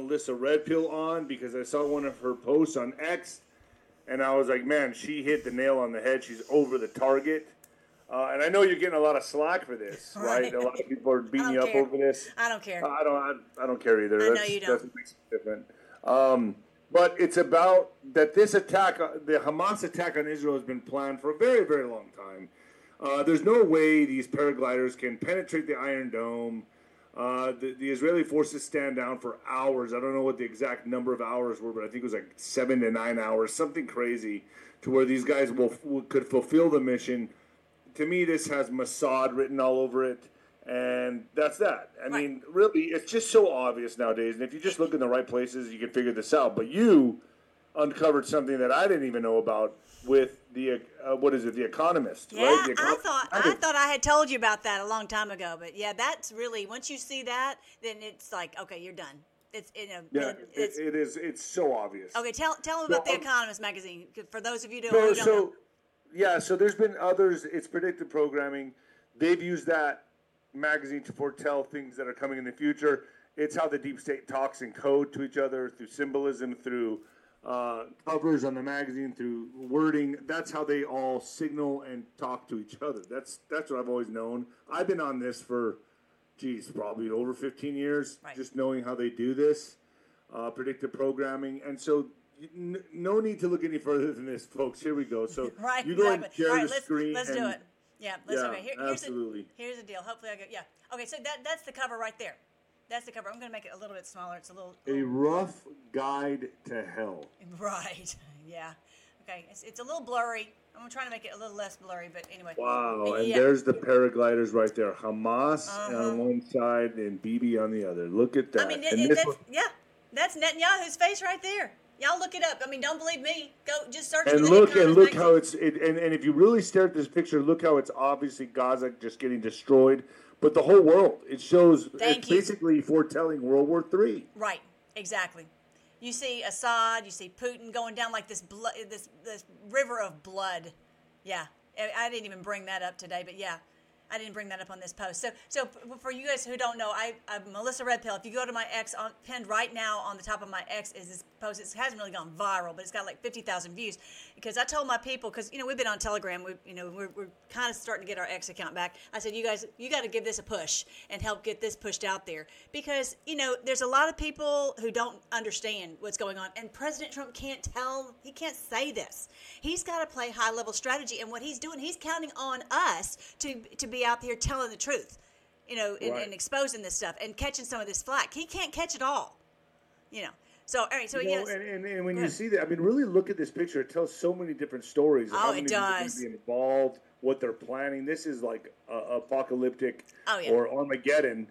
Melissa Redpill on because I saw one of her posts on X, and I was like, man, she hit the nail on the head. She's over the target. And I know you're getting a lot of slack for this, right? A lot of people are beating you up over this. I don't care. I don't care either. I know you don't. That's what makes it different. But it's about that this attack, the Hamas attack on Israel, has been planned for a very, very long time. There's no way these paragliders can penetrate the Iron Dome. The Israeli forces stand down for hours. I don't know what the exact number of hours were, but I think it was like 7 to 9 hours, something crazy, to where these guys could fulfill the mission. To me, this has Mossad written all over it, and that's that. I mean, really, it's just so obvious nowadays. And if you just look in the right places, you can figure this out. But you uncovered something that I didn't even know about with the The Economist. Yeah, right? I thought I had told you about that a long time ago. But yeah, that's really, once you see that, then it's like, okay, you're done. It is. It's so obvious. Okay, tell them about The Economist magazine for those of you who don't know. Yeah, so there's been others. It's predictive programming. They've used that magazine to foretell things that are coming in the future. It's how the deep state talks in code to each other through symbolism, through covers on the magazine, through wording. That's how they all signal and talk to each other. That's what I've always known. I've been on this for, probably over 15 years, just knowing how they do this, predictive programming. And so no need to look any further than this, folks. Here we go. So you go and share the screen. Let's do it. Yeah, absolutely. Here's the deal. Hopefully I get, Okay, so that's the cover right there. That's the cover. I'm going to make it a little bit smaller. It's a rough guide to hell. Right. Yeah. Okay. It's a little blurry. I'm trying to make it a little less blurry, but anyway. Wow. And there's the paragliders right there. Hamas on one side and Bibi on the other. Look at that. I mean, that's Netanyahu's face right there. Y'all look it up. I mean, don't believe me. Go just search. And look how it's and if you really stare at this picture, look how it's obviously Gaza just getting destroyed, but the whole world. It shows. It's basically foretelling World War III. Right. Exactly. You see Assad. You see Putin going down like this this river of blood. Yeah. I didn't even bring that up today, but yeah. I didn't bring that up on this post. So for you guys who don't know, I'm Melissa Redpill. If you go to my X, pinned right now on the top of my X is this post. It hasn't really gone viral, but it's got like 50,000 views. Because I told my people, because we've been on Telegram, we're kind of starting to get our X account back. I said, you guys, you got to give this a push and help get this pushed out there, because there's a lot of people who don't understand what's going on, and President Trump can't say this. He's got to play high level strategy, and what he's doing, he's counting on us to be out there telling the truth, and exposing this stuff and catching some of this flack. He can't catch it all, So, all right. So, and when you see that, I mean, really look at this picture. It tells so many different stories. Of how many people are going to be involved, what they're planning. This is like apocalyptic or Armageddon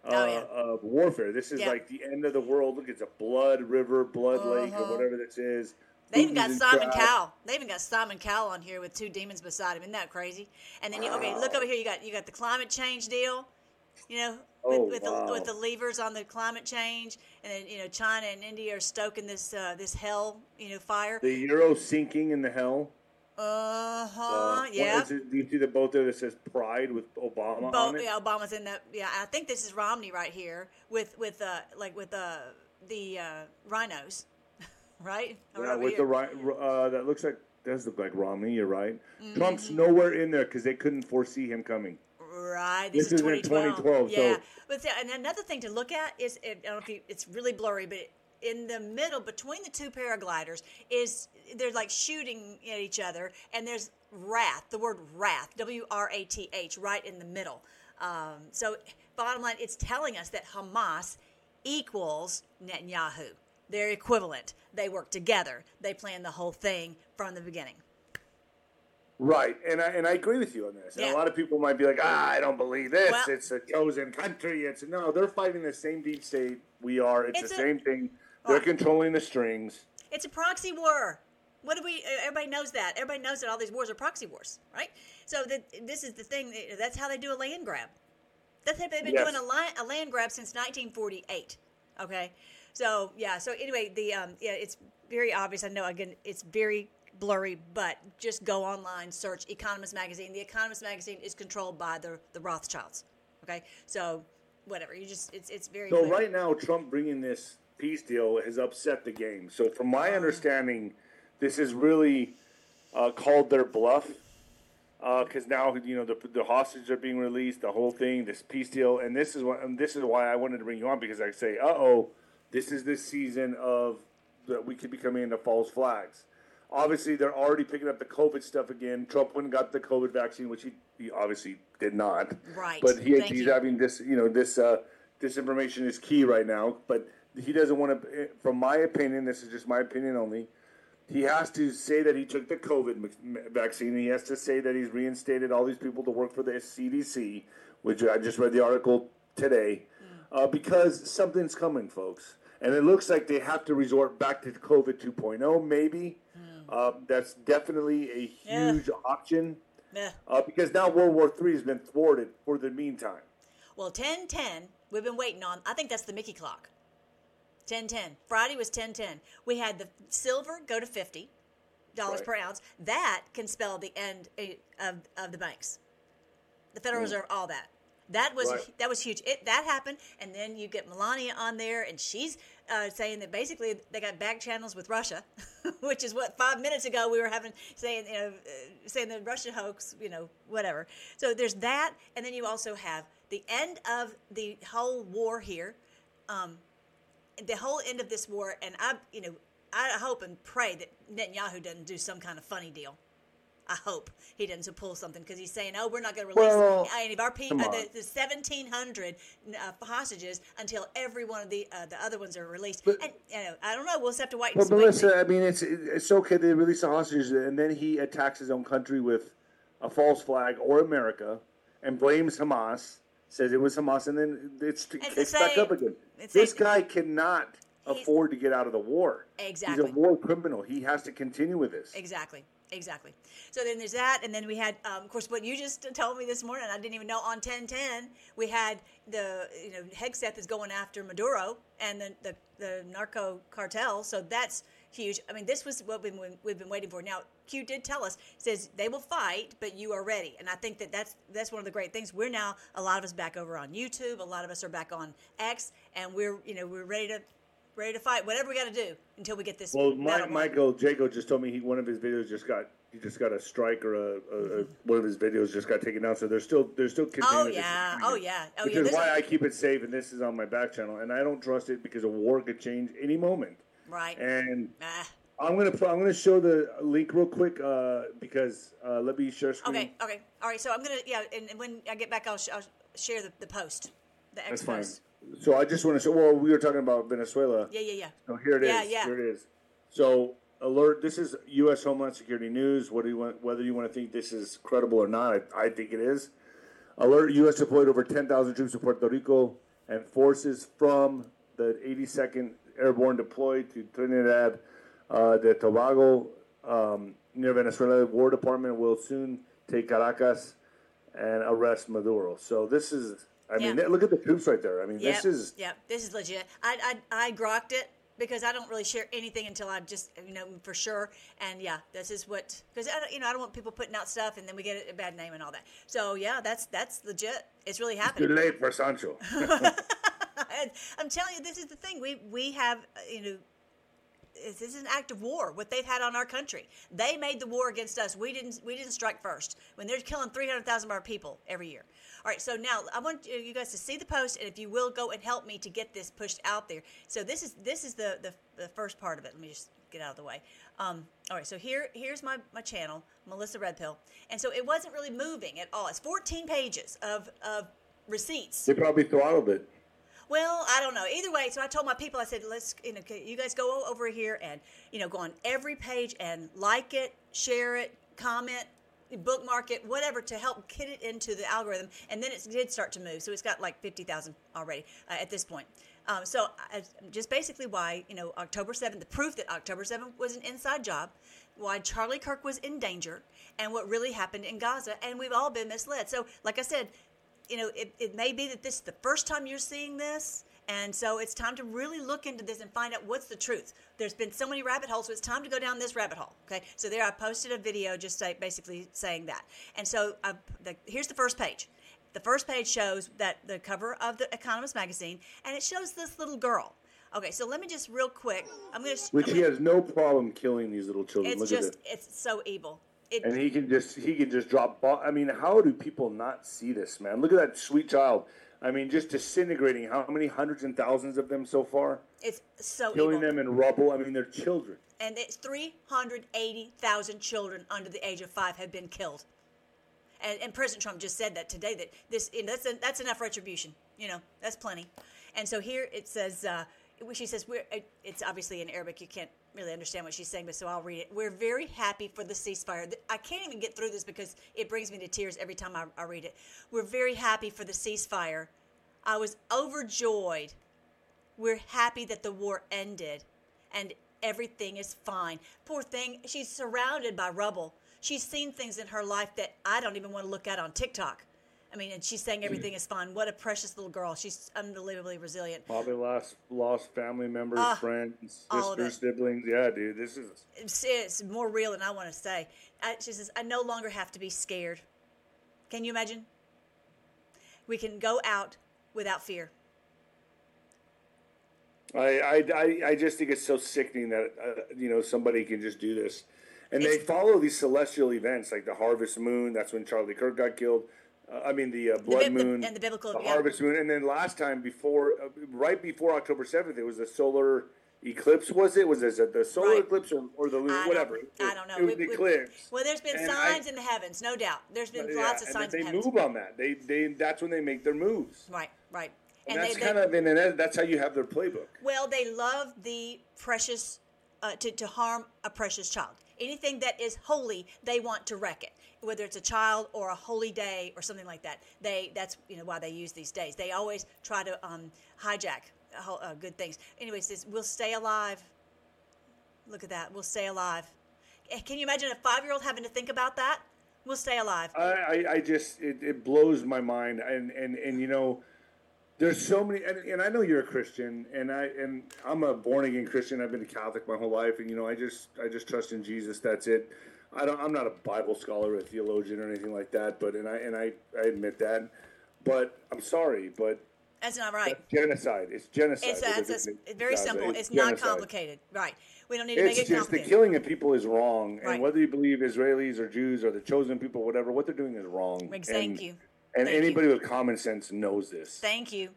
of warfare. This is like the end of the world. Look, it's a blood river, blood lake, or whatever this is. They even got Simon Cowell. They even got Simon Cowell on here with two demons beside him. Isn't that crazy? And then look over here. You got the climate change deal. With the levers on the climate change, and then China and India are stoking this hell fire. The euro sinking in the hell. Yeah. Do you see the boat there that says Pride with Obama on it? Yeah, Obama's in that. Yeah, I think this is Romney right here with the rhinos. Right? Yeah, with that looks like does look like Romney. You're right. Mm-hmm. Trump's nowhere in there because they couldn't foresee him coming. Right. This is 2012. Yeah. But and another thing to look at is, I don't know if it's really blurry, but in the middle between the two paragliders they're like shooting at each other, and there's wrath. The word wrath, WRATH, right in the middle. So bottom line, it's telling us that Hamas equals Netanyahu. They're equivalent. They work together. They plan the whole thing from the beginning. Right, and I agree with you on this. And a lot of people might be like, I don't believe this. Well, it's a chosen country. No, they're fighting the same deep state we are. It's the same thing. They're controlling the strings. It's a proxy war. Everybody knows that. Everybody knows that all these wars are proxy wars, right? So this is the thing. That's how they do a land grab. That's how they've been doing a land grab since 1948. Okay. So anyway, it's very obvious. I know, again, it's very blurry, but just go online, search Economist Magazine. The Economist Magazine is controlled by the Rothschilds. Okay, so whatever, it's very. So clear. Right now, Trump bringing this peace deal has upset the game. So from my understanding, this is really called their bluff. Because now the hostages are being released, the whole thing, this peace deal, and this is why I wanted to bring you on, because I say, this is this season of that we could be coming into false flags. Obviously, they're already picking up the COVID stuff again. Trump went and got the COVID vaccine, which he obviously did not. Right. But he's having this, this information is key right now. But he doesn't want to. From my opinion, this is just my opinion only. He has to say that he took the COVID vaccine. He has to say that he's reinstated all these people to work for the CDC, which I just read the article today, because something's coming, folks. And it looks like they have to resort back to COVID 2.0, maybe. That's definitely a huge option, because now World War III has been thwarted for the meantime. Well, 10-10, we've been waiting on. I think that's the Mickey clock. 10-10. Friday was 10-10. We had the silver go to $50 per ounce. That can spell the end of the banks, the Federal Reserve, all that. That was huge. That happened, and then you get Melania on there, and she's saying that basically they got back channels with Russia, which is what 5 minutes ago we were saying the Russia hoax, whatever. So there's that, and then you also have the end of the whole war here. The whole end of this war, and I hope and pray that Netanyahu doesn't do some kind of funny deal. I hope he doesn't pull something, because he's saying, we're not going to release any of our people, the 1,700 hostages until every one of the other ones are released. But, and I don't know. We'll just have to wait and see. But Melissa, I mean, it's okay they release the hostages, and then he attacks his own country with a false flag, or America, and blames Hamas, says it was Hamas, and then it's back up again. This guy cannot afford to get out of the war. Exactly. He's a war criminal. He has to continue with this. Exactly. So then there's that, and then we had, of course, what you just told me this morning. I didn't even know on 10-10 we had the Hegseth is going after Maduro and the narco cartel. So that's huge. I mean, this was what we've been waiting for. Now, Q did tell us, says they will fight, but you are ready, and I think that's one of the great things. We're now, a lot of us back over on YouTube. A lot of us are back on X, and we're ready to fight whatever we got to do until we get this. Well, Michael Jago just told me one of his videos just got a strike, or one of his videos just got taken down. So they're still continuing. Oh yeah. Which is why I keep it safe, and this is on my back channel, and I don't trust it because a war could change any moment. Right. And I'm gonna show the link real quick because let me share screen. Okay. All right. So I'm gonna and when I get back, I'll share the post, the X post. So I just want to show. Well, we were talking about Venezuela. Yeah. So here it is. Yeah. Here it is. So alert! This is U.S. Homeland Security news. Whether you want to think this is credible or not, I think it is. Alert! U.S. deployed over 10,000 troops to Puerto Rico, and forces from the 82nd Airborne deployed to Trinidad de Tobago near Venezuela. War Department will soon take Caracas and arrest Maduro. So this is. I mean, look at the troops right there. I mean, this is... Yeah, this is legit. I grokked it because I don't really share anything until I just, for sure. And, this is what... Because, I don't want people putting out stuff and then we get a bad name and all that. So, that's legit. It's really happening. It's too late for Sancho. I'm telling you, this is the thing. We have, this is an act of war, what they've had on our country. They made the war against us. We didn't strike first when they're killing 300,000 of our people every year. All right, so now I want you guys to see the post, and if you will, go and help me to get this pushed out there. So this is the first part of it. Let me just get out of the way. All right, so here's my channel, Melissa Red Pill, and so it wasn't really moving at all. It's 14 pages of receipts. They probably throttled it. Well, I don't know. Either way, so I told my people, I said, let's, you guys go over here and, go on every page and like it, share it, comment, bookmark it, whatever, to help get it into the algorithm. And then it did start to move. So it's got like 50,000 already at this point. So just basically why, October 7th, the proof that October 7th was an inside job, why Charlie Kirk was in danger, and what really happened in Gaza. And we've all been misled. So like I said, it may be that this is the first time you're seeing this, and so it's time to really look into this and find out what's the truth. There's been so many rabbit holes, so it's time to go down this rabbit hole, okay? So there I posted a video just basically saying that. And so here's the first page. The first page shows that the cover of the Economist magazine, and it shows this little girl. Okay, so let me just real quick. Which he has no problem killing these little children. It's Look just, at this. it's so evil. And he can just drop. I mean, how do people not see this, man? Look at that sweet child. I mean, just disintegrating. How many hundreds and thousands of them so far? It's so killing evil. them in rubble. I mean, they're children. And it's 380,000 children under the age of 5 have been killed. And President Trump just said that today, that this, that's enough retribution. That's plenty. And so here it says, she says, it's obviously in Arabic. You can't really understand what she's saying, but so I'll read it. We're very happy for the ceasefire. I can't even get through this because it brings me to tears every time I read it. We're very happy for the ceasefire. I was overjoyed. We're happy that the war ended and everything is fine. Poor thing, she's surrounded by rubble. She's seen things in her life that I don't even want to look at on TikTok. I mean, and she's saying everything is fine. What a precious little girl. She's unbelievably resilient. Probably lost family members, friends, sisters, siblings. Yeah, dude, this is... It's more real than I want to say. She says, I no longer have to be scared. Can you imagine? We can go out without fear. I just think it's so sickening that, somebody can just do this. And they follow these celestial events like the harvest moon. That's when Charlie Kirk got killed. The blood moon and the biblical harvest moon, and then last time right before October 7th, it was the solar eclipse. Was it the solar eclipse or the lunar? Whatever. I don't know. It was the eclipse. Well, there's been signs in the heavens, no doubt. There's been lots of signs in the heavens. They move on that. That's when they make their moves. Right. And that's that's how you have their playbook. Well, they love the precious to harm a precious child. Anything that is holy, they want to wreck it. Whether it's a child or a holy day or something like that, that's why they use these days. They always try to hijack good things. Anyway, it says we'll stay alive. Look at that. We'll stay alive. Can you imagine a 5-year-old having to think about that? We'll stay alive. I just it blows my mind, and there's so many, and I know you're a Christian, and I'm a born again Christian. I've been a Catholic my whole life, and I just trust in Jesus. That's it. I'm not a Bible scholar or a theologian or anything like that, but I admit that. But I'm sorry, but that's not right. That's genocide. It's genocide. It's very simple. It's not complicated. Right. We don't need to make it complicated. The killing of people is wrong, right. And whether you believe Israelis or Jews or the chosen people, whatever, what they're doing is wrong. Thank you. And anybody with common sense knows this. Thank you.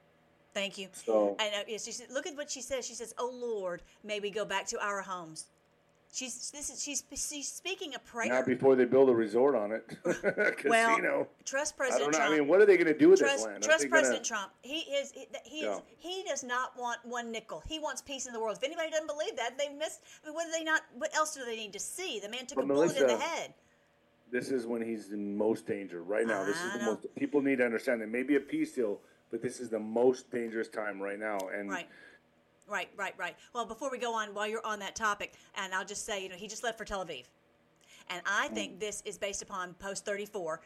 So, and she said, look at what she says. She says, "Oh Lord, may we go back to our homes." She's speaking a prayer. Not before they build a resort on it. Casino. Well, trust President Trump. I mean, what are they going to do with this land? Trust President Trump. He does not want one nickel. He wants peace in the world. If anybody doesn't believe that, they've missed. I mean, what do they not? What else do they need to see? The man took a bullet in the head. This is when he's in most danger right now. This is the most. People need to understand that. Maybe a peace deal, but this is the most dangerous time right now. And right. Well, before we go on, while you're on that topic, and I'll just say, he just left for Tel Aviv. And I think this is based upon Post 35.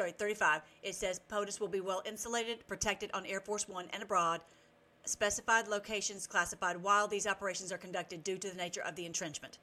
It says POTUS will be well insulated, protected on Air Force One and abroad, specified locations classified while these operations are conducted due to the nature of the entrenchment.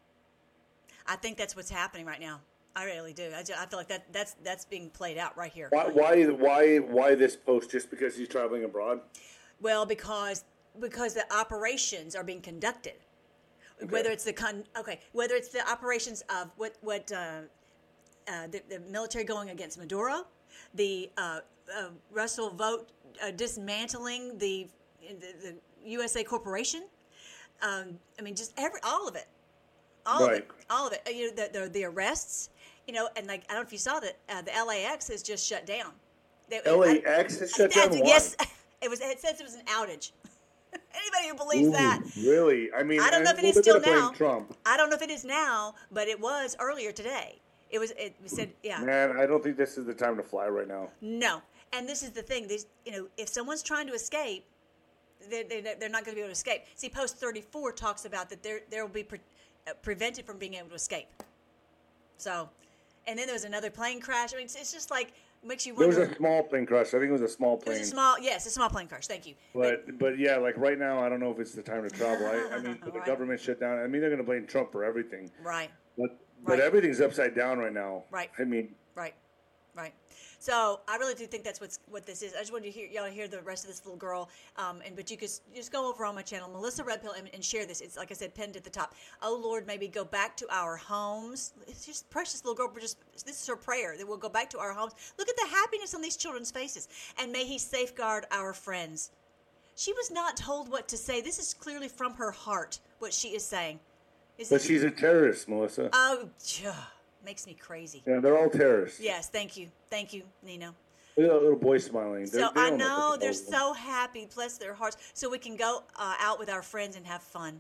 I think that's what's happening right now. I really do. I feel like that's being played out right here. Why this post? Just because he's traveling abroad? Well, because the operations are being conducted, whether it's the operations of the military going against Maduro, the Russell vote dismantling the USA Corporation. I mean, just all of it, all of it. The arrests, and like I don't know if you saw that the LAX has just shut down. LAX has shut down. Yes, it says it was an outage. Anybody who believes that. Really? I mean, I don't know if it is still now. I don't know if it is now, but it was earlier today. It said, yeah. Man, I don't think this is the time to fly right now. No. And this is the thing. If someone's trying to escape, they're not going to be able to escape. See, Post 34 talks about that there will be prevented from being able to escape. So, and then there was another plane crash. I mean, it's just like, makes you wonder. There was a small plane crash. I think it was a small plane. It was a small plane crash. Thank you. But yeah, like right now, I don't know if it's the time to travel. I mean, the government shut down. I mean, they're going to blame Trump for everything. Right. But everything's upside down right now. Right. I mean. Right. So I really do think that's what this is. I just wanted to hear y'all hear the rest of this little girl, but you could just go over on my channel, Melissa Red Pill, and share this. It's like I said, pinned at the top. Oh Lord, maybe go back to our homes. It's just precious little girl. This is her prayer that we'll go back to our homes. Look at the happiness on these children's faces, and may He safeguard our friends. She was not told what to say. This is clearly from her heart what she is saying. But she's a terrorist, Melissa. Oh, makes me crazy. Yeah, they're all terrorists. Yes, thank you, Nino. Look at that little boy smiling. So I know they're so happy, bless their hearts. So we can go out with our friends and have fun.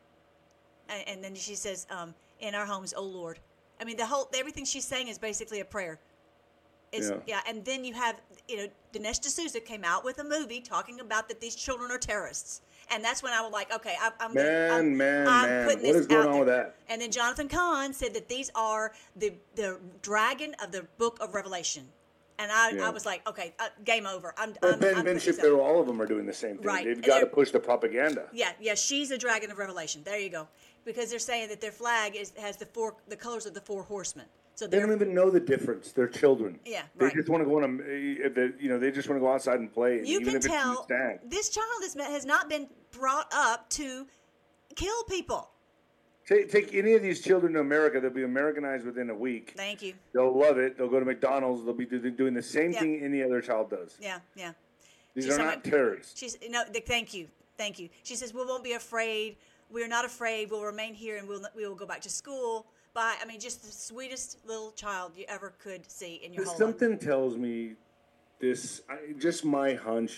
And then she says, "In our homes, oh Lord." I mean, everything she's saying is basically a prayer. Yeah. And then you have, Dinesh D'Souza came out with a movie talking about that these children are terrorists. And that's when I was like, okay, I'm putting this what is going out on with there. that? And then Jonathan Cahn said that these are the dragon of the book of Revelation. And I was like, okay, game over. Ben Shapiro, all of them are doing the same thing. Right. They've got to push the propaganda. Yeah, she's a dragon of Revelation. There you go. Because they're saying that their flag has the colors of the four horsemen. So they don't even know the difference. They're children. Yeah, right. They just want to go on they just want to go outside and play. You can tell this child has not been brought up to kill people. Take any of these children to America; they'll be Americanized within a week. Thank you. They'll love it. They'll go to McDonald's. They'll be doing the same thing any other child does. Yeah. These are not terrorists. Thank you. She says we won't be afraid. We're not afraid. We'll remain here and we will go back to school. Just the sweetest little child you ever could see in your whole life. Something tells me this. Just my hunch.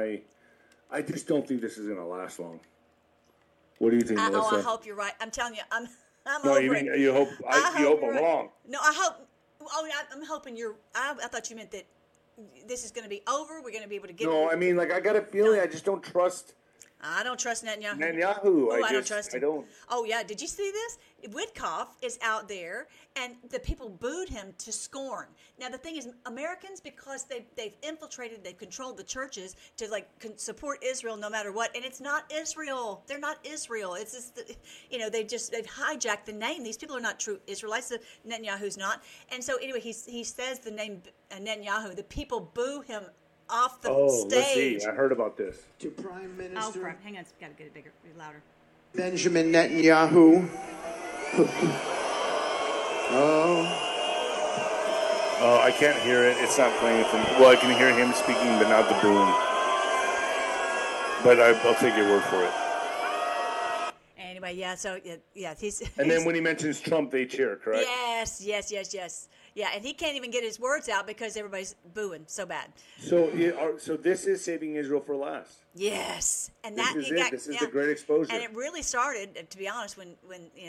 I just don't think this is going to last long. What do you think, Melissa? I hope you're right. I'm telling you, I'm no, over it. You hope I'm wrong. No, I hope. Oh, I'm hoping you're. I thought you meant that this is going to be over. We're going to be able to get. No, I got a feeling. I just don't trust. I don't trust Netanyahu. I don't trust him. I don't. Oh, yeah. Did you see this? Witkoff is out there, and the people booed him to scorn. Now, the thing is, Americans, because they've infiltrated, they've controlled the churches to, support Israel no matter what, and it's not Israel. They're not Israel. It's just, they've hijacked the name. These people are not true Israelites. Netanyahu's not. And so, anyway, he says the name Netanyahu. The people boo him off the stage. Let's see. I heard about this. To Prime Minister. Oh, crap. Hang on. It's got to get it bigger, louder. Benjamin Netanyahu. Oh, I can't hear it. It's not playing from. Well, I can hear him speaking, but not the boom. But I'll take your word for it. Anyway, yeah. So he's. And then when he mentions Trump, they cheer, correct? Yes. Yeah, and he can't even get his words out because everybody's booing so bad. So this is saving Israel for last. Yes, and this is the great exposure. And it really started, to be honest, when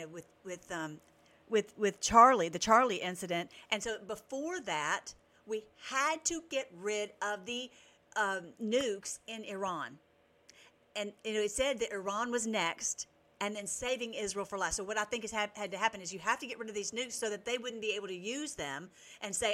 with Charlie, the Charlie incident. And so before that, we had to get rid of the nukes in Iran, and it said that Iran was next. And then saving Israel for last. So what I think has had to happen is you have to get rid of these nukes so that they wouldn't be able to use them and say,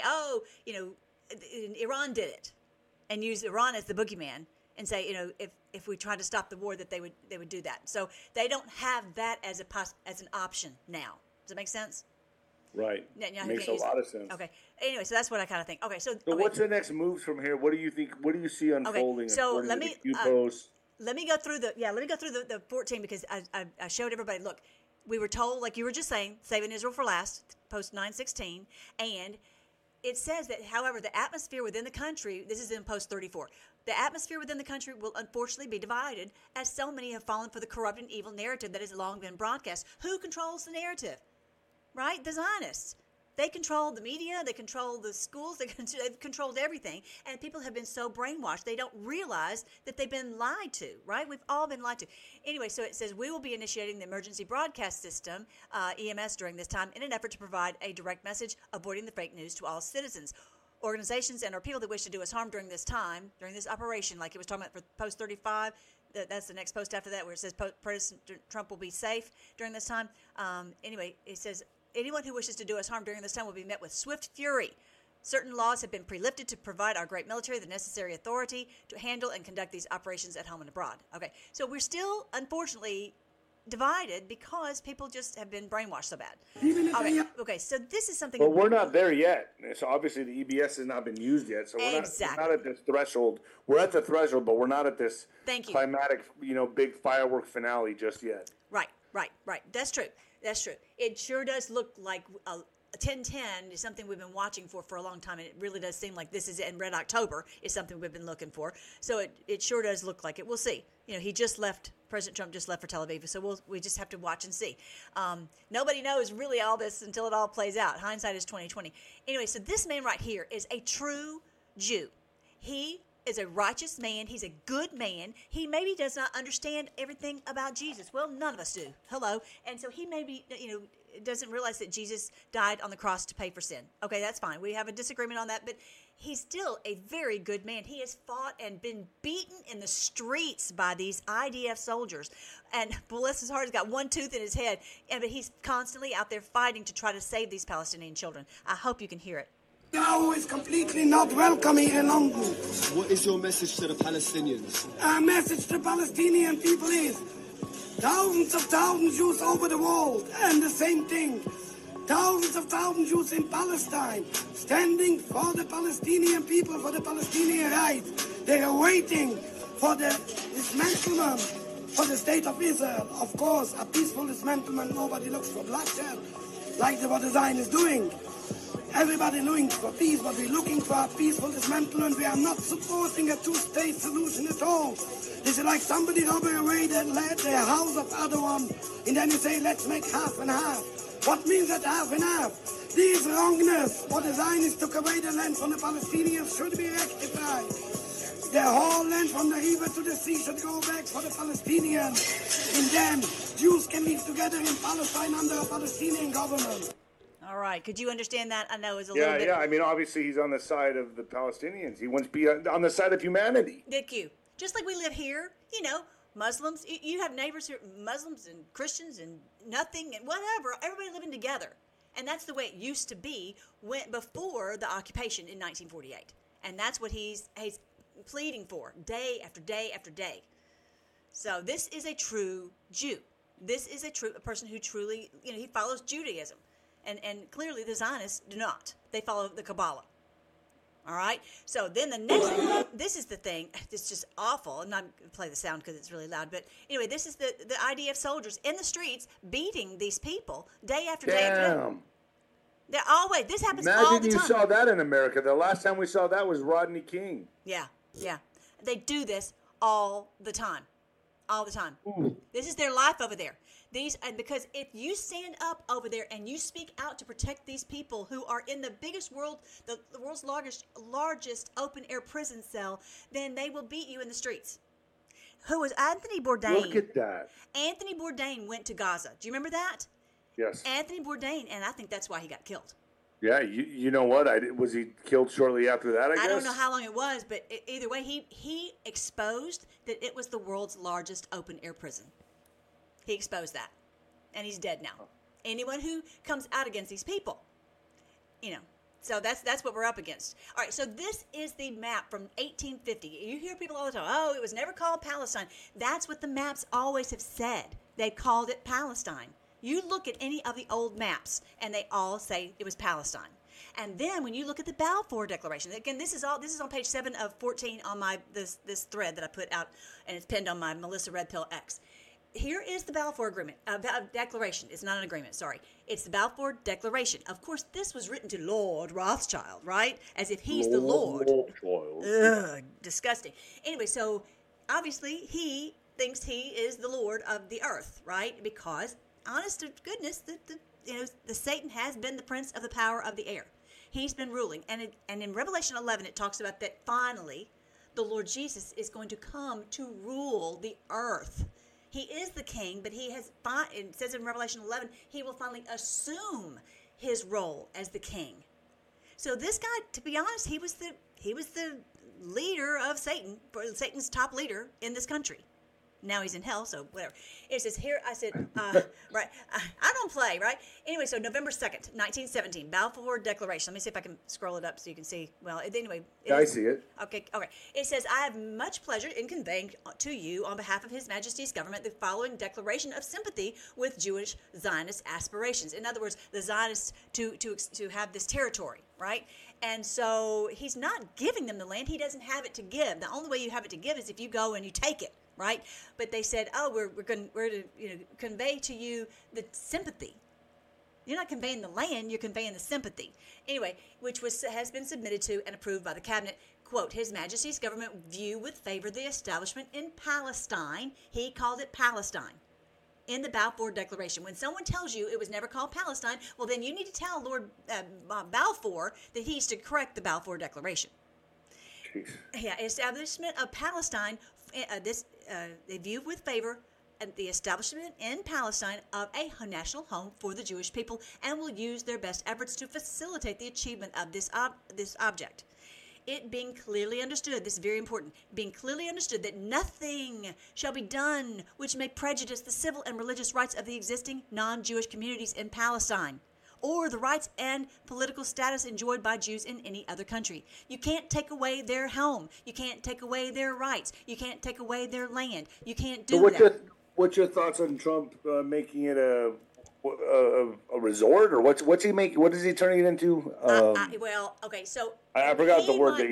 Iran did it, and use Iran as the boogeyman and say, if we tried to stop the war, that they would do that. So they don't have that as an option now. Does that make sense? Right. Makes a lot of sense. Okay. Anyway, so that's what I kind of think. Okay. So what's the next moves from here? What do you think? What do you see unfolding? Okay. So let me. Let me go through the 14 because I showed everybody. Look, we were told, like you were just saying, saving Israel for last, post 9:16, and it says that, however, the atmosphere within the country. This is in post 34. The atmosphere within the country will unfortunately be divided, as so many have fallen for the corrupt and evil narrative that has long been broadcast. Who controls the narrative? Right, the Zionists. They control the media, they control the schools, they've controlled everything, and people have been so brainwashed, they don't realize that they've been lied to, right? We've all been lied to. Anyway, so it says, we will be initiating the emergency broadcast system, EMS, during this time in an effort to provide a direct message, avoiding the fake news to all citizens. Organizations and or people that wish to do us harm during this time, during this operation, like it was talking about for post 35, that's the next post after that where it says President Trump will be safe during this time. Anyway, it says, anyone who wishes to do us harm during this time will be met with swift fury. Certain laws have been pre-lifted to provide our great military the necessary authority to handle and conduct these operations at home and abroad. Okay, so we're still, unfortunately, divided because people just have been brainwashed so bad. Okay, so this is something. But we're not there yet. So obviously the EBS has not been used yet. So we're not at this threshold. We're at the threshold, but we're not at this climatic, big firework finale just yet. Right. That's true. It sure does look like a 10-10 is something we've been watching for a long time, and it really does seem like this is it. And Red October is something we've been looking for. So it sure does look like it. We'll see. President Trump just left for Tel Aviv, so we just have to watch and see. Nobody knows really all this until it all plays out. Hindsight is 20/20. Anyway, so this man right here is a true Jew. He is a righteous man. He's a good man. He maybe does not understand everything about Jesus. Well, none of us do. Hello. And so he maybe, doesn't realize that Jesus died on the cross to pay for sin. Okay, that's fine. We have a disagreement on that, but he's still a very good man. He has fought and been beaten in the streets by these IDF soldiers. And bless his heart, he's got one tooth in his head, but he's constantly out there fighting to try to save these Palestinian children. I hope you can hear it. Now is completely not welcome here in London. What is your message to the Palestinians? Our message to Palestinian people is thousands of Jews over the world, and the same thing. Thousands of Jews in Palestine standing for the Palestinian people, for the Palestinian rights. They are waiting for the dismantlement for the state of Israel. Of course, a peaceful dismantlement. Nobody looks for bloodshed like what the Zion is doing. Everybody looking for peace, but we're looking for a peaceful dismantlement. We are not supporting a two-state solution at all. This is like somebody robbing away their house of other one, and then you say, let's make half and half. What means that half and half? This wrongness, what the Zionists took away the land from the Palestinians, should be rectified. The whole land from the river to the sea should go back for the Palestinians. And then Jews can live together in Palestine under a Palestinian government. All right. Could you understand that? I know it's a little bit. Yeah. I mean, obviously, he's on the side of the Palestinians. He wants to be on the side of humanity. Thank you. Just like we live here, Muslims. You have neighbors who are Muslims and Christians and nothing and whatever. Everybody living together. And that's the way it used to be before the occupation in 1948. And that's what he's pleading for day after day after day. So this is a true Jew. This is a person who truly, he follows Judaism. And clearly the Zionists do not. They follow the Kabbalah. All right? So then the next thing, this is the thing. It's just awful. I'm not going to play the sound because it's really loud. But anyway, this is the IDF soldiers in the streets beating these people day after day after day. They're always, this happens all the time. Imagine you saw that in America. The last time we saw that was Rodney King. Yeah. They do this all the time. All the time. Ooh. This is their life over there. And because if you stand up over there and you speak out to protect these people who are in the biggest the world's largest open air prison cell, then they will beat you in the streets. Who was Anthony Bourdain? Look at that. Anthony Bourdain went to Gaza. Do you remember that? Yes. Anthony Bourdain, and I think that's why he got killed. Yeah, you know what? Was he killed shortly after that, I guess? I don't know how long it was, but either way, he exposed that it was the world's largest open air prison. He exposed that, and he's dead now. Anyone who comes out against these people, so that's what we're up against. All right, so this is the map from 1850. You hear people all the time, oh, it was never called Palestine. That's what the maps always have said. They called it Palestine. You look at any of the old maps, and they all say it was Palestine. And then when you look at the Balfour Declaration, again, this is on page 7 of 14 on my this thread that I put out, and it's pinned on my Melissa Red Pill X. Here is the Balfour Declaration. It's not an agreement, sorry. It's the Balfour Declaration. Of course, this was written to Lord Rothschild, right? As if he's the Lord. Ugh, disgusting. Anyway, so obviously he thinks he is the Lord of the earth, right? Because, honest to goodness, the Satan has been the prince of the power of the air. He's been ruling. And in Revelation 11, it talks about that finally the Lord Jesus is going to come to rule the earth. He is the king, but it says in Revelation 11, he will finally assume his role as the king. So this guy, to be honest, he was the leader of Satan, Satan's top leader in this country. Now he's in hell, so whatever. It says here, I said, right, I don't play, right? Anyway, so November 2nd, 1917, Balfour Declaration. Let me see if I can scroll it up so you can see. Well, anyway. I see it. Okay. It says, I have much pleasure in conveying to you, on behalf of His Majesty's government, the following declaration of sympathy with Jewish Zionist aspirations. In other words, the Zionists to have this territory, right? And so he's not giving them the land. He doesn't have it to give. The only way you have it to give is if you go and you take it, right? But they said, oh, we're to convey to you the sympathy. You're not conveying the land, you're conveying the sympathy. Anyway, which has been submitted to and approved by the cabinet. Quote, His Majesty's government view with favor the establishment in Palestine. He called it Palestine in the Balfour Declaration. When someone tells you it was never called Palestine, well, then you need to tell Lord Balfour that he's to correct the Balfour Declaration. Jeez. Yeah, establishment of Palestine, they view with favor the establishment in Palestine of a national home for the Jewish people, and will use their best efforts to facilitate the achievement of this object. It being clearly understood, this is very important, being clearly understood that nothing shall be done which may prejudice the civil and religious rights of the existing non-Jewish communities in Palestine, or the rights and political status enjoyed by Jews in any other country. You can't take away their home. You can't take away their rights. You can't take away their land. You can't do that. What's your thoughts on Trump making it a resort, or what's he making? What is he turning it into? So I forgot the word.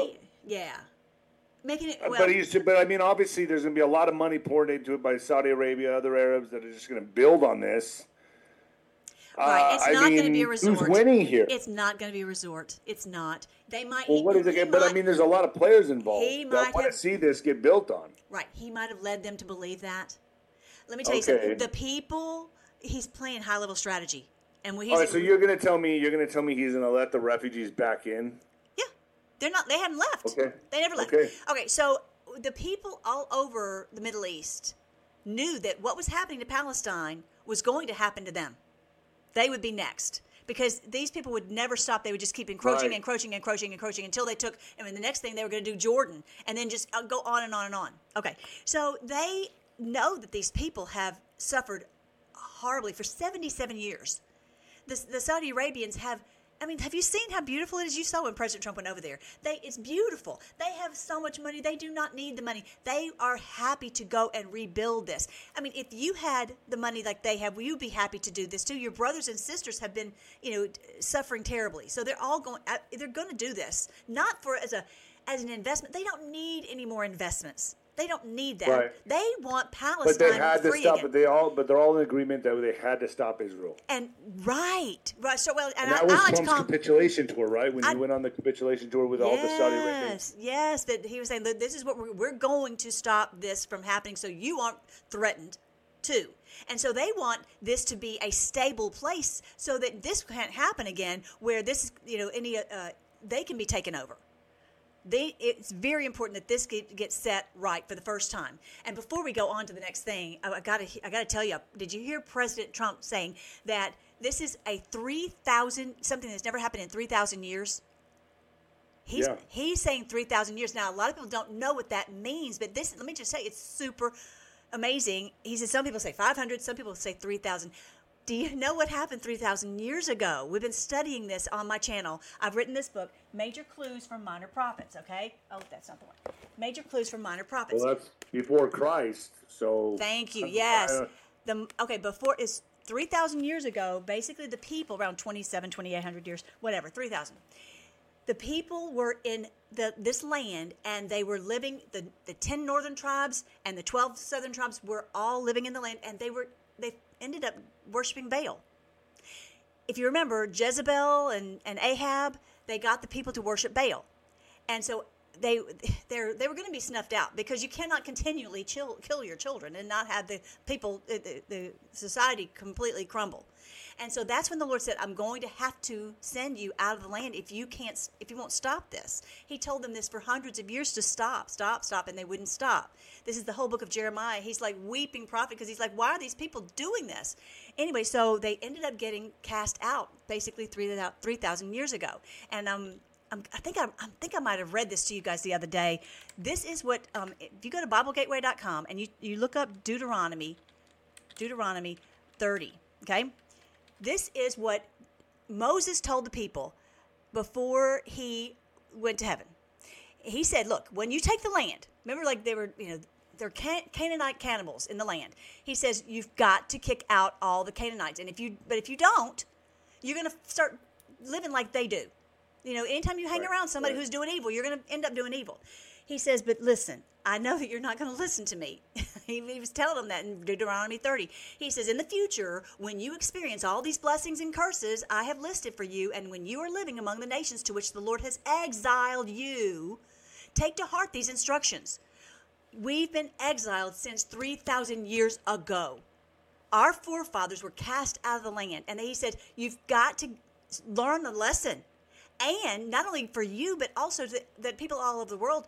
Making it. But I mean, obviously, there's going to be a lot of money poured into it by Saudi Arabia, other Arabs that are just going to build on this. Right, it's not going to be a resort. Who's winning here? It's not going to be a resort. It's not. They might. Well, what is it? But I mean, there's a lot of players involved that want to see this get built on. Right, he might have led them to believe that. Let me tell you something. The people, he's playing high-level strategy, and when he's. All right, so you're going to tell me he's going to let the refugees back in? Yeah, they're not. They haven't left. Okay, they never left. Okay, so the people all over the Middle East knew that what was happening to Palestine was going to happen to them. They would be next, because these people would never stop. They would just keep encroaching until they took. I mean, the next thing they were going to do Jordan, and then just go on and on and on. Okay, so they know that these people have suffered horribly for 77 years. The Saudi Arabians have. I mean, have you seen how beautiful it is? You saw when President Trump went over there. It's beautiful. They have so much money. They do not need the money. They are happy to go and rebuild this. I mean, if you had the money like they have, you'd be happy to do this too. Your brothers and sisters have been, suffering terribly. So they're all going. They're going to do this, not for as an investment. They don't need any more investments. They don't need that. Right. They want Palestine. But they had free to stop. Again. But they're all in agreement that they had to stop Israel. And right. So and that was Trump's capitulation tour, right? When he went on the capitulation tour with all the Saudi Arabians. Yes. That he was saying that this is what we're going to stop this from happening, so you aren't threatened too. And so they want this to be a stable place, so that this can't happen again, where this they can be taken over. It's very important that this gets set right for the first time. And before we go on to the next thing, I got to tell you, did you hear President Trump saying that this is a 3,000, something that's never happened in 3,000 years? He's saying 3,000 years. Now, a lot of people don't know what that means, but let me just say, it's super amazing. He said some people say 500, some people say 3,000. Do you know what happened 3,000 years ago? We've been studying this on my channel. I've written this book, Major Clues from Minor Prophets, okay? Oh, that's not the one. Major Clues from Minor Prophets. Well, that's before Christ, so... Thank you, yes. Before is 3,000 years ago, basically the people, around 2,800 years, whatever, 3,000. The people were in this land, and they were living, the 10 northern tribes and the 12 southern tribes were all living in the land, and they ended up worshiping Baal. If you remember, Jezebel and Ahab, they got the people to worship Baal. And so they were going to be snuffed out, because you cannot continually kill your children and not have the people, the society completely crumble. And so that's when the Lord said, I'm going to have to send you out of the land if you won't stop this. He told them this for hundreds of years to stop, and they wouldn't stop. This is the whole book of Jeremiah. He's like weeping prophet, because he's like, why are these people doing this? Anyway, so they ended up getting cast out basically 3,000 years ago. And I might have read this to you guys the other day. This is what, if you go to BibleGateway.com and you look up Deuteronomy 30, okay? This is what Moses told the people before he went to heaven. He said, look, when you take the land, remember like they were, they're Canaanite cannibals in the land. He says, you've got to kick out all the Canaanites. And if you don't, you're going to start living like they do. Anytime you hang around somebody who's doing evil, you're going to end up doing evil. He says, but listen, I know that you're not going to listen to me. He was telling them that in Deuteronomy 30. He says, in the future, when you experience all these blessings and curses I have listed for you, and when you are living among the nations to which the Lord has exiled you, take to heart these instructions. We've been exiled since 3,000 years ago. Our forefathers were cast out of the land. And he said, you've got to learn the lesson. And not only for you, but also that people all over the world,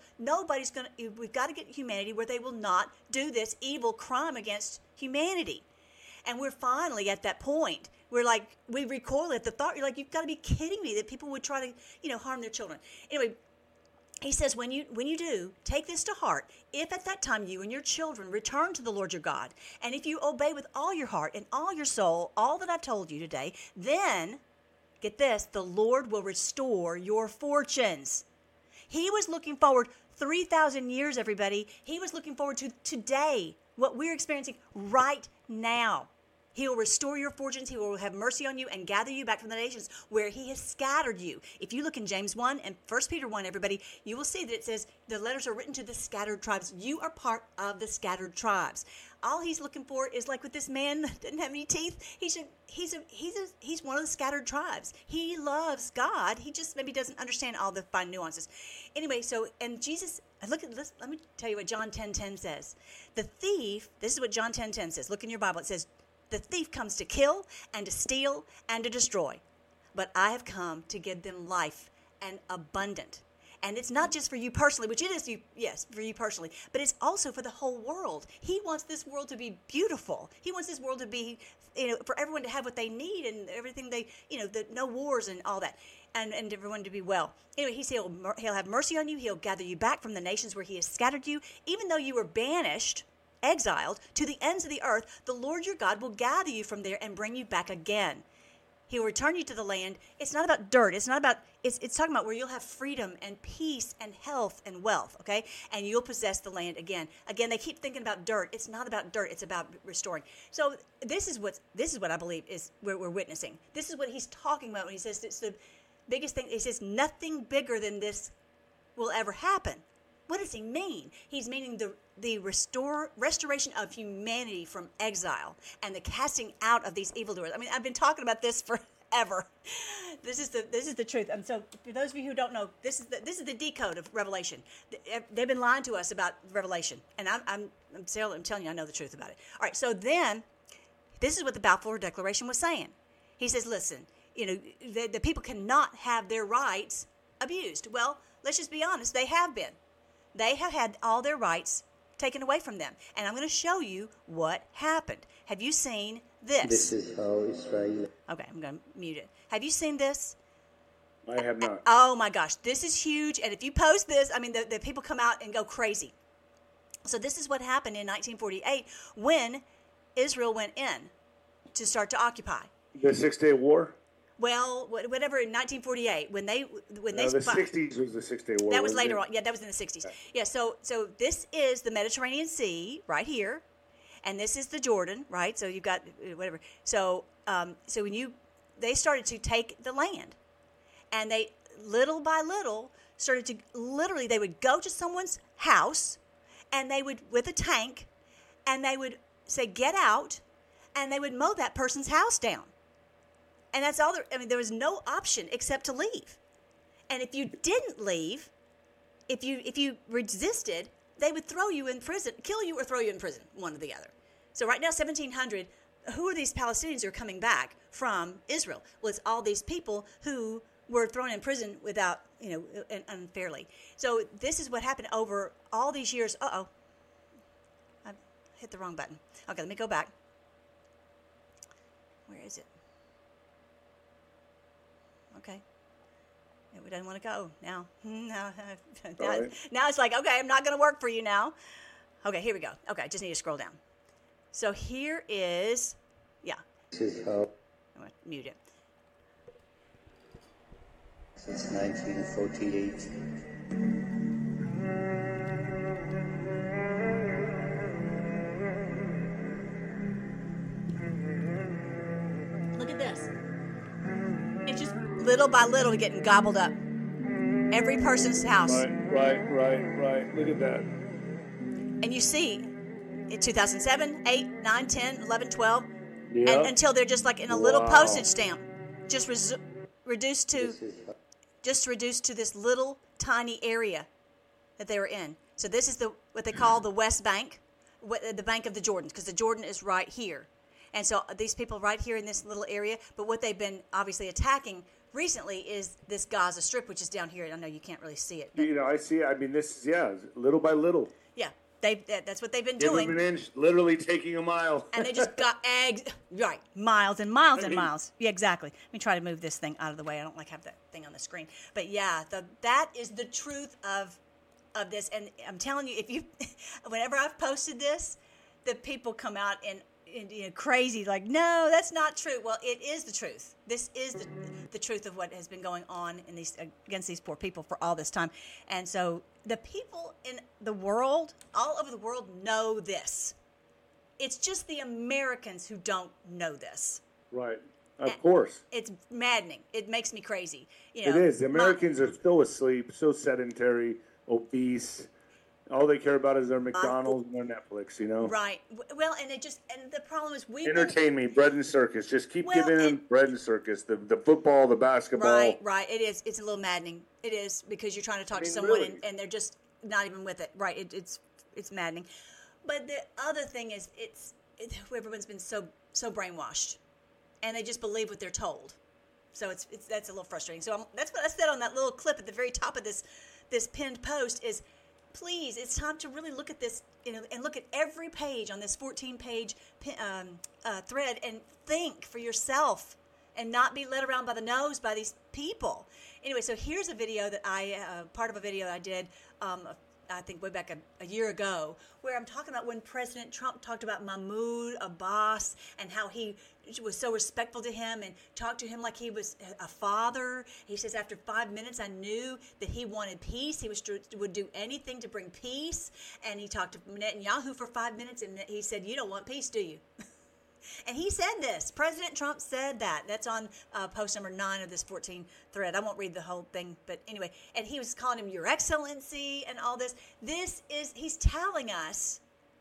we've got to get humanity where they will not do this evil crime against humanity. And we're finally at that point. We're like, we recoil at the thought. You're like, you've got to be kidding me that people would try to, harm their children. Anyway, he says, when you do, take this to heart. If at that time you and your children return to the Lord your God, and if you obey with all your heart and all your soul, all that I've told you today, then, get this, the Lord will restore your fortunes. He was looking forward 3,000 years, everybody. He was looking forward to today, what we're experiencing right now. He will restore your fortunes. He will have mercy on you and gather you back from the nations where he has scattered you. If you look in James 1 and 1 Peter 1, everybody, you will see that it says the letters are written to the scattered tribes. You are part of the scattered tribes. All he's looking for is like with this man that didn't have any teeth. He's one of the scattered tribes. He loves God. He just maybe doesn't understand all the fine nuances. Anyway, and Jesus, look at this. Let me tell you what John 10:10 says. The thief, this is what John 10:10 says. Look in your Bible. It says, the thief comes to kill and to steal and to destroy. But I have come to give them life and abundant. And it's not just for you personally, which it is, yes, for you personally, but it's also for the whole world. He wants this world to be beautiful. He wants this world to be, for everyone to have what they need and everything no wars and all that, and everyone to be well. Anyway, he'll have mercy on you. He'll gather you back from the nations where he has scattered you. Even though you were banished, exiled to the ends of the earth, the Lord your God will gather you from there and bring you back again. He will return you to the land. It's not about dirt. It's talking about where you'll have freedom and peace and health and wealth, okay? And you'll possess the land again. Again, they keep thinking about dirt. It's not about dirt. It's about restoring. So this is what I believe is what we're witnessing. This is what he's talking about when he says it's the biggest thing. He says nothing bigger than this will ever happen. What does he mean? He's meaning the restoration of humanity from exile and the casting out of these evildoers. I mean, I've been talking about this forever. This is the truth. And so, for those of you who don't know, this is the decode of Revelation. They've been lying to us about Revelation, and I'm telling you, I know the truth about it. All right. So then, this is what the Balfour Declaration was saying. He says, listen, the people cannot have their rights abused. Well, let's just be honest. They have been. They have had all their rights taken away from them. And I'm going to show you what happened. Have you seen this? This is how Israel... Okay, I'm going to mute it. Have you seen this? I have not. Oh, my gosh. This is huge. And if you post this, I mean, the people come out and go crazy. So this is what happened in 1948 when Israel went in to start to occupy. The Six-Day War? Well, whatever, in 1948, when they the 60s was the Six-Day War. That was later on. Yeah, that was in the 60s. Yeah, so this is the Mediterranean Sea right here, and this is the Jordan, right? So you've got whatever. So when they started to take the land, and they little by little started to literally they would go to someone's house, and they would with a tank, and they would say get out, and they would mow that person's house down. And that's all there was no option except to leave. And if you didn't leave, if you resisted, they would throw you in prison, kill you or throw you in prison, one or the other. So right now, 1,700, who are these Palestinians who are coming back from Israel? Well, it's all these people who were thrown in prison without, unfairly. So this is what happened over all these years. Uh-oh. I hit the wrong button. Okay, let me go back. Where is it? Okay. It doesn't want to go now. Now, Right. now it's like, okay, I'm not going to work for you now. Okay, here we go. Okay, I just need to scroll down. So here is, yeah. This is how I'm going to mute it. since 1948. Look at this. It's just little by little getting gobbled up. Every person's house. Right. Look at that. And you see, in 2007, 8, 9, 10, 11, 12, Yep. and until they're just like in a little Wow. postage stamp, just reduced to This is how just reduced to this little tiny area that they were in. So this is what they call the West Bank, the Bank of the Jordans, because the Jordan is right here. And so these people right here in this little area, but what they've been obviously attacking recently is this Gaza Strip, which is down here. I know you can't really see it, but I see. I mean, this is, little by little. yeah, that's what they've been Give doing. them an inch, literally taking a mile. And they just got eggs, right, miles and miles and miles. Yeah, exactly. Let me try to move this thing out of the way. I don't like have that thing on the screen. But yeah, that is the truth of this. And I'm telling you, whenever I've posted this, the people come out and crazy, like, no, that's not true. Well, it is the truth. This is the truth of what has been going on against these poor people for all this time. And so the people in the world, all over the world, know this. It's just the Americans who don't know this. Right. Of course. It's maddening. It makes me crazy. It is. The Americans are so asleep, so sedentary, obese. All they care about is their McDonald's and their Netflix, Right. Well, and the problem is Entertain me, bread and circus. Just keep Well, giving them and- bread and circus. The football, the basketball. Right. It is. It's a little maddening. It is, because you're trying to talk to mean, someone really. and they're just not even with it. Right. It's maddening. But the other thing is, everyone's been so brainwashed, and they just believe what they're told. So that's a little frustrating. So that's what I said on that little clip at the very top of this pinned post is, please, it's time to really look at this, and look at every page on this 14-page thread and think for yourself and not be led around by the nose by these people. Anyway, so here's a video that part of a video that I did, I think way back a year ago, where I'm talking about when President Trump talked about Mahmoud Abbas and how he was so respectful to him and talked to him like he was a father. He says, after 5 minutes, I knew that he wanted peace. He would do anything to bring peace. And he talked to Netanyahu for 5 minutes, and he said, you don't want peace, do you? And he said this. President Trump said that. That's on post number 9 of this 14 thread. I won't read the whole thing, but anyway. And he was calling him Your Excellency and all this. He's telling us.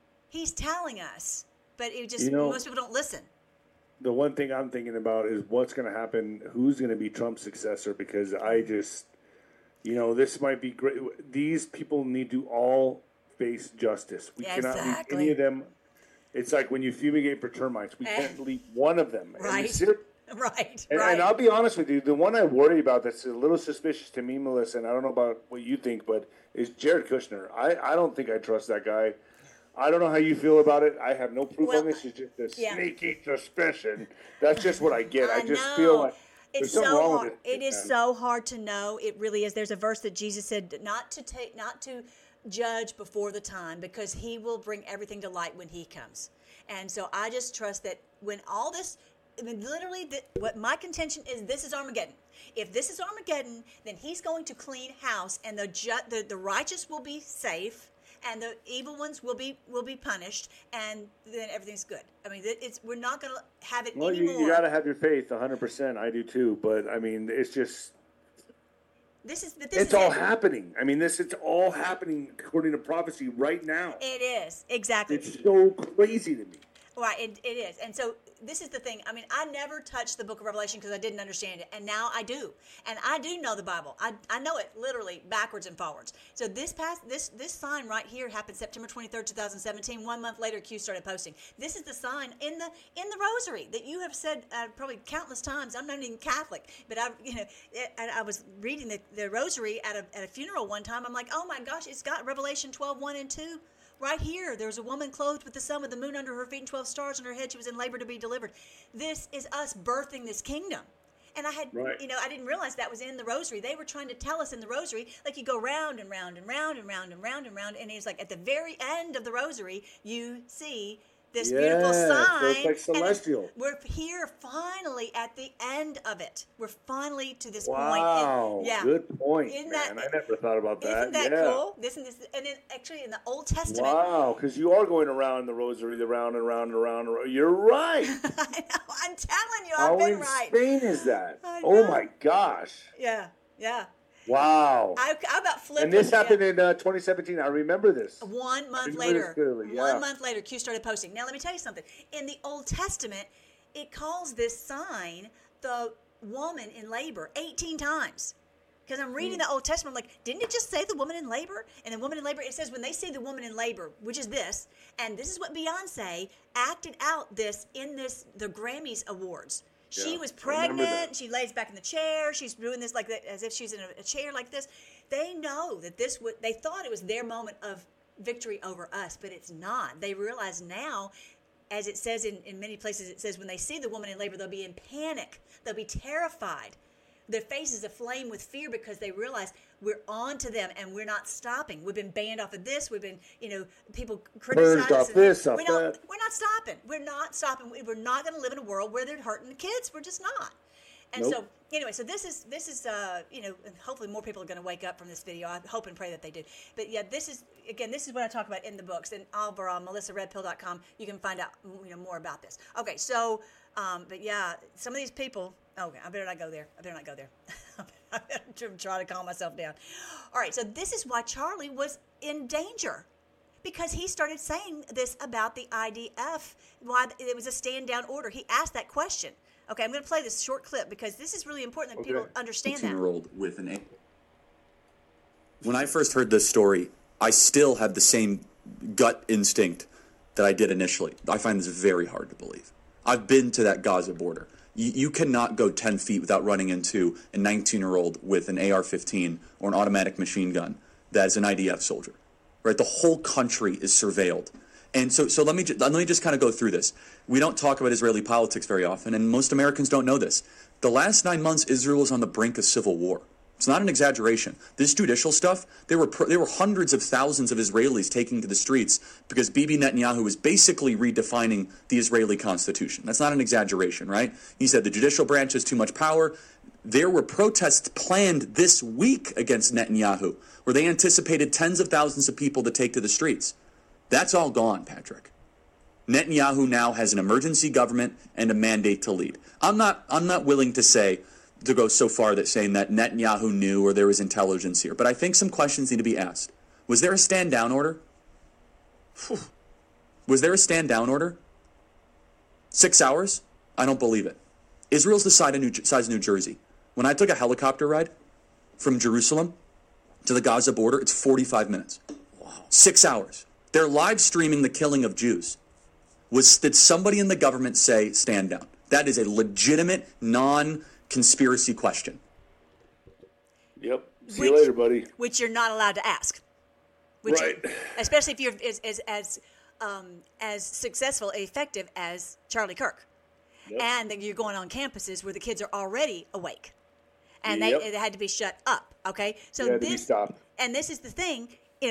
But it just, most people don't listen. The one thing I'm thinking about is what's going to happen, who's going to be Trump's successor, because I just, this might be great. These people need to all face justice. We cannot leave any of them. It's like when you fumigate for termites. We can't leave one of them. Right. Right. And I'll be honest with you, the one I worry about that's a little suspicious to me, Melissa, and I don't know about what you think, but is Jared Kushner. I don't think I trust that guy. I don't know how you feel about it. I have no proof on this. It's just a sneaky suspicion. That's just what I get. I just feel like there's something wrong with it. It is so hard to know. It really is. There's a verse that Jesus said not to judge before the time, because he will bring everything to light when he comes. And so I just trust that when all this, literally, what my contention is, this is Armageddon. If this is Armageddon, then he's going to clean house, and the righteous will be safe, and the evil ones will be punished, and then everything's good. I mean, we're not going to have it anymore. You got to have your faith, 100%. I do too, but I mean, it's just. It's all happening. I mean, it's all happening according to prophecy right now. It is, exactly. It's so crazy to me. Right, it is. And so this is the thing. I mean, I never touched the book of Revelation because I didn't understand it. And now I do. And I do know the Bible. I know it literally backwards and forwards. So this sign right here happened September 23rd, 2017. 1 month later, Q started posting. This is the sign in the rosary that you have said probably countless times. I'm not even Catholic, but I was reading the rosary at a funeral one time. I'm like, oh my gosh, it's got Revelation 12:1 and 2. Right here, there was a woman clothed with the sun, with the moon under her feet and 12 stars on her head. She was in labor to be delivered. This is us birthing this kingdom. And I had, Right. I didn't realize that was in the rosary. They were trying to tell us in the rosary, like you go round and round and round and round and round and round. And it's like at the very end of the rosary, you see this beautiful Yeah, sign. so it's like and celestial. we're here finally at the end of it. We're finally to this point. Wow. And, yeah. Good point, Isn't man. that- I never thought about that. Isn't that yeah. cool? And then actually in the Old Testament. Wow, because you are going around the rosary, around and around and around. And around. You're right. I know, I'm telling you, How I've been right. insane is that? I Oh know. my gosh. Yeah, yeah. Wow. I about flipped. And this yeah. happened in 2017. I remember this. 1 month remember later. this clearly, yeah. 1 month later, Q started posting. Now, let me tell you something. In the Old Testament, it calls this sign the woman in labor 18 times. Because I'm reading the Old Testament, I'm like, didn't it just say the woman in labor? And the woman in labor, it says when they see the woman in labor, which is this, and this is what Beyonce acted out this in the Grammys Awards. She Yeah, was I remember pregnant. that. She lays back in the chair. She's doing this like that, as if she's in a chair like this. They know that they thought it was their moment of victory over us, but it's not. They realize now, as it says in many places, it says when they see the woman in labor, they'll be in panic. They'll be terrified. Their faces aflame with fear because they realize we're on to them and we're not stopping. We've been banned off of this. We've been, people criticize us. off this, off we're that. not stopping. We're not stopping. We're not going to live in a world where they're hurting the kids. We're just not. And Nope. so, anyway, so this is and hopefully more people are going to wake up from this video. I hope and pray that they do. But yeah, this is what I talk about in the books. And over on melissaredpill.com, you can find out more about this. Okay, so, but yeah, some of these people. Okay, I better not go there. I better try to calm myself down. All right, so this is why Charlie was in danger. Because he started saying this about the IDF, why it was a stand-down order. He asked that question. Okay, I'm going to play this short clip because this is really important that people understand that. 18-year-old with an A. When I first heard this story, I still had the same gut instinct that I did initially. I find this very hard to believe. I've been to that Gaza border. You cannot go 10 feet without running into a 19-year-old with an AR-15 or an automatic machine gun that is an IDF soldier. Right? The whole country is surveilled. And so let me just kind of go through this. We don't talk about Israeli politics very often, and most Americans don't know this. The last 9 months, Israel was on the brink of civil war. It's not an exaggeration. This judicial stuff, there were hundreds of thousands of Israelis taking to the streets because Bibi Netanyahu was basically redefining the Israeli constitution. That's not an exaggeration, right? He said the judicial branch has too much power. There were protests planned this week against Netanyahu, where they anticipated tens of thousands of people to take to the streets. That's all gone, Patrick. Netanyahu now has an emergency government and a mandate to lead. I'm not willing to go so far that saying that Netanyahu knew or there was intelligence here, but I think some questions need to be asked. Was there a stand-down order? Was there a stand-down order? 6 hours? I don't believe it. Israel's the size of New Jersey. When I took a helicopter ride from Jerusalem to the Gaza border, it's 45 minutes. Wow. 6 hours. They're live streaming the killing of Jews. Did somebody in the government say stand down? That is a legitimate, non-conspiracy question. Yep. See you later, buddy. Which you're not allowed to ask. Right. Especially if you're as successful, effective as Charlie Kirk. Yep. And then you're going on campuses where the kids are already awake. And Yep. it had to be shut up, okay? So It had to be stopped. And this is the thing,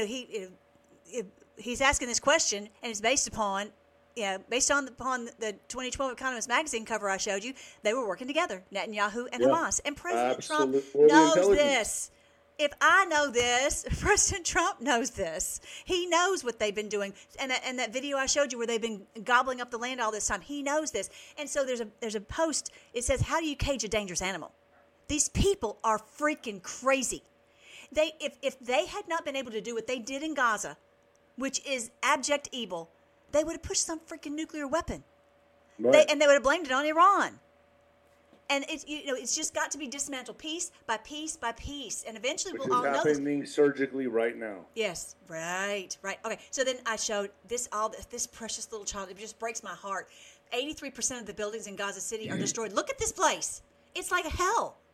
he's asking this question, and it's based upon the 2012 Economist magazine cover I showed you. They were working together, Netanyahu and Hamas. And President Trump Absolutely knows intelligent. this. If I know this, President Trump knows this. He knows what they've been doing. And that video I showed you where they've been gobbling up the land all this time, he knows this. And so there's a post, it says, how do you cage a dangerous animal? These people are freaking crazy. If they had not been able to do what they did in Gaza, which is abject evil, they would have pushed some freaking nuclear weapon. Right. They would have blamed it on Iran. And it's just got to be dismantled piece by piece by piece, and eventually Which we'll all is know this. happening surgically right now. Yes, right. Okay, so then I showed this precious little child. It just breaks my heart. 83% of the buildings in Gaza City are destroyed. Look at this place. It's like hell.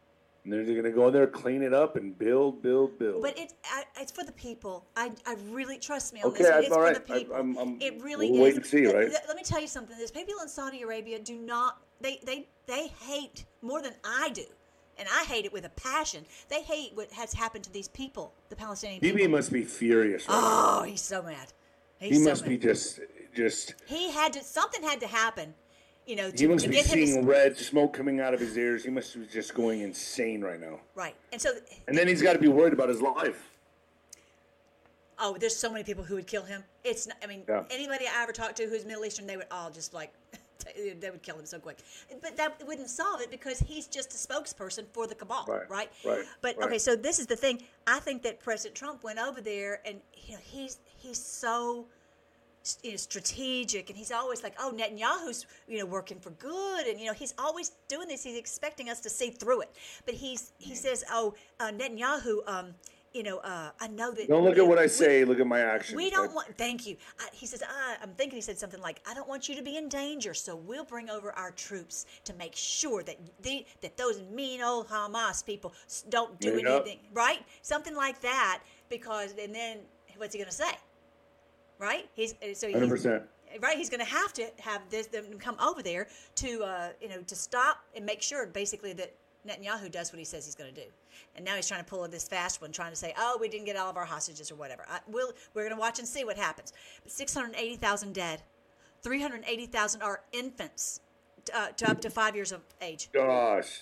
And they're going to go in there, clean it up, and build. But it's for the people. I really, trust me on Okay, this. I'm It's all for right. the people. It really we'll is. wait and see, right? Let me tell you something. There's people in Saudi Arabia do not, they hate more than I do. And I hate it with a passion. They hate what has happened to these people, the Palestinian people. Bibi must be furious right Oh, he's so mad. now. He must be just... Something had to happen, He to must be get him seeing red smoke coming out of his ears. He must be just going insane right now. right. And so, And then he's got to be worried about his life. oh, there's so many people who would kill him. It's not, Yeah. anybody I ever talked to who's Middle Eastern, they would all just like, they would kill him so quick. But that wouldn't solve it because he's just a spokesperson for the cabal, right? But right. okay, so this is the thing. I think that President Trump went over there, and he's so strategic, and he's always like, oh, Netanyahu's working for good, and he's always doing this. He's expecting us to see through it. But he says, oh, Netanyahu. I know that. Don't look at what I say. Look at my actions. We don't want. Thank you. He says. I'm thinking. He said something like, "I don't want you to be in danger, so we'll bring over our troops to make sure that that those mean old Hamas people don't do anything." Right? Something like that. And then what's he going to say? Right? 100%. Right, he's going to have them come over there to to stop and make sure basically that Netanyahu does what he says he's going to do. And now he's trying to pull this fast one, trying to say, oh, we didn't get all of our hostages or whatever. We're going to watch and see what happens. But 680,000 dead. 380,000 are infants to up to 5 years of age. Gosh.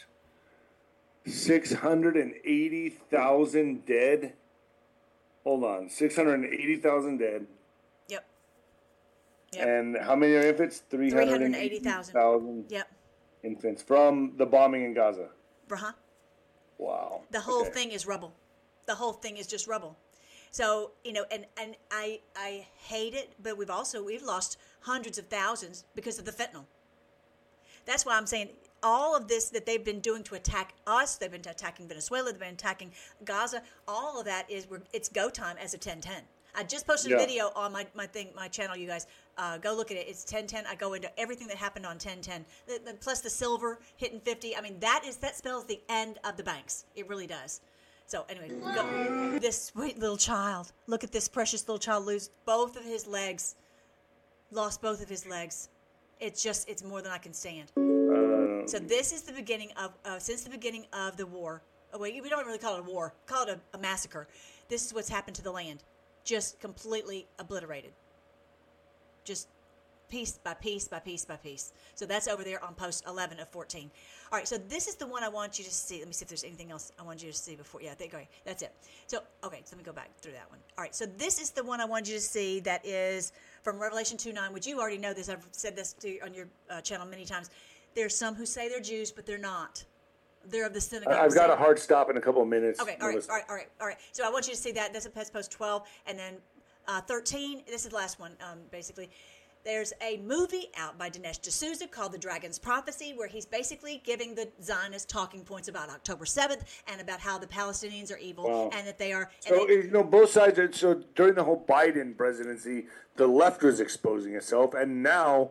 680,000 dead? Hold on. 680,000 dead. Yep. And how many are infants? 380,000 Yep. infants from the bombing in Gaza. Uh-huh. Wow. The whole thing is rubble. The whole thing is just rubble. So, and I hate it, but we've lost hundreds of thousands because of the fentanyl. That's why I'm saying all of this that they've been doing to attack us, they've been attacking Venezuela, they've been attacking Gaza, all of that it's go time as a 1010. I just posted a video on my channel, you guys. Go look at it. It's 1010. I go into everything that happened on 1010. Plus the silver hitting 50. I mean, that spells the end of the banks. It really does. So anyway, this sweet little child. Look at this precious little child lost both of his legs. It's more than I can stand. So this is the beginning since the beginning of the war. Oh, wait, we don't really call it a war. Call it a massacre. This is what's happened to the land. Just completely obliterated. Just piece by piece by piece by piece. So that's over there on post 11 of 14. All right, so this is the one I want you to see. Let me see if there's anything else I want you to see before. Yeah, great. That's it. So, okay, so let me go back through that one. All right, so this is the one I want you to see that is from Revelation 2:9, which you already know this. I've said this on your channel many times. There's some who say they're Jews, but they're not. They're of the synagogue. I've got a hard stop in a couple of minutes. Okay, all right. So I want you to see that. That's post 12. And then 13, this is the last one, basically. There's a movie out by Dinesh D'Souza called The Dragon's Prophecy, where he's basically giving the Zionist talking points about October 7th and about how the Palestinians are evil and that they are... So, both sides... So during the whole Biden presidency, the left was exposing itself, and now...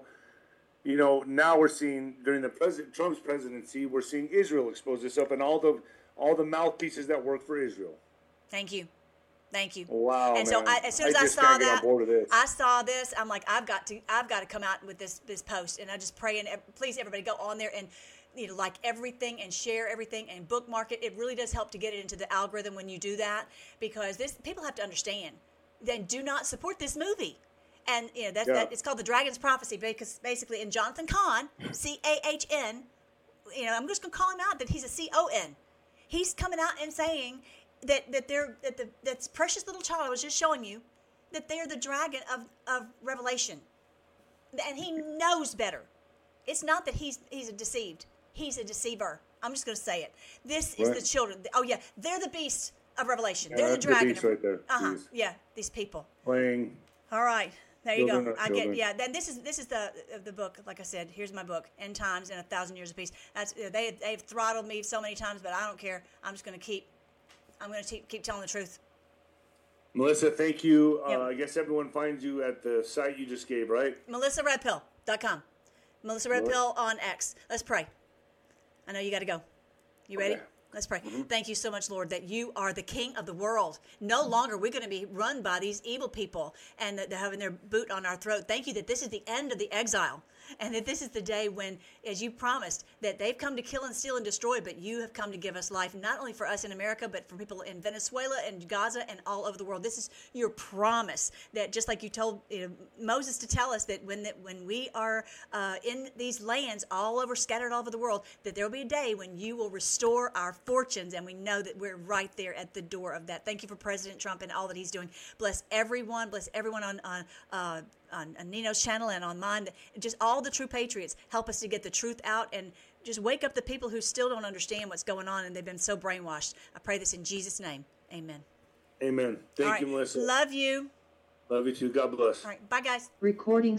now we're seeing during Trump's presidency, we're seeing Israel expose itself and all the mouthpieces that work for Israel. Thank you. Wow. And so as soon as I saw that, I saw this. I'm like, I've got to come out with this post, and I just pray and please everybody go on there and like everything and share everything and bookmark it. It really does help to get it into the algorithm when you do that, because people have to understand. Then do not support this movie. And that it's called The Dragon's Prophecy, because basically in Jonathan Cahn, C-A-H-N, I'm just going to call him out that he's a C-O-N. He's coming out and saying that that precious little child I was just showing you, that they're the dragon of Revelation, and he knows better. It's not that he's deceived; he's a deceiver. I'm just going to say it. This is the children. Oh yeah, they're the beast of Revelation. Yeah, they're the dragon. The beast right there. Yeah, these people playing. All right. There you go. Then this is the book. Like I said, here's my book, End Times and 1,000 Years of Peace. That's they've throttled me so many times, but I don't care. I'm just going to keep telling the truth. Melissa, thank you. Yep. I guess everyone finds you at the site you just gave, right? MelissaRedPill.com. Melissa Red Pill on X. Let's pray. I know you got to go. You ready? Okay. Let's pray. Thank you so much, Lord, that you are the King of the world. No longer we're going to be run by these evil people and that they're having their boot on our throat. Thank you that this is the end of the exile and that this is the day when, as you promised, that they've come to kill and steal and destroy, but you have come to give us life, not only for us in America, but for people in Venezuela and Gaza and all over the world. This is your promise that just like you told Moses to tell us that when we are in these lands all over, scattered all over the world, that there will be a day when you will restore our fortunes, and we know that we're right there at the door of that. Thank you for President Trump and all that he's doing. Bless everyone on Nino's channel and on mine. Just all the true patriots. Help us to get the truth out and just wake up the people who still don't understand what's going on and they've been so brainwashed. I pray this in Jesus' name. Amen. Amen. Thank you, Melissa. Love you. Love you too. God bless. All right. Bye, guys. Recording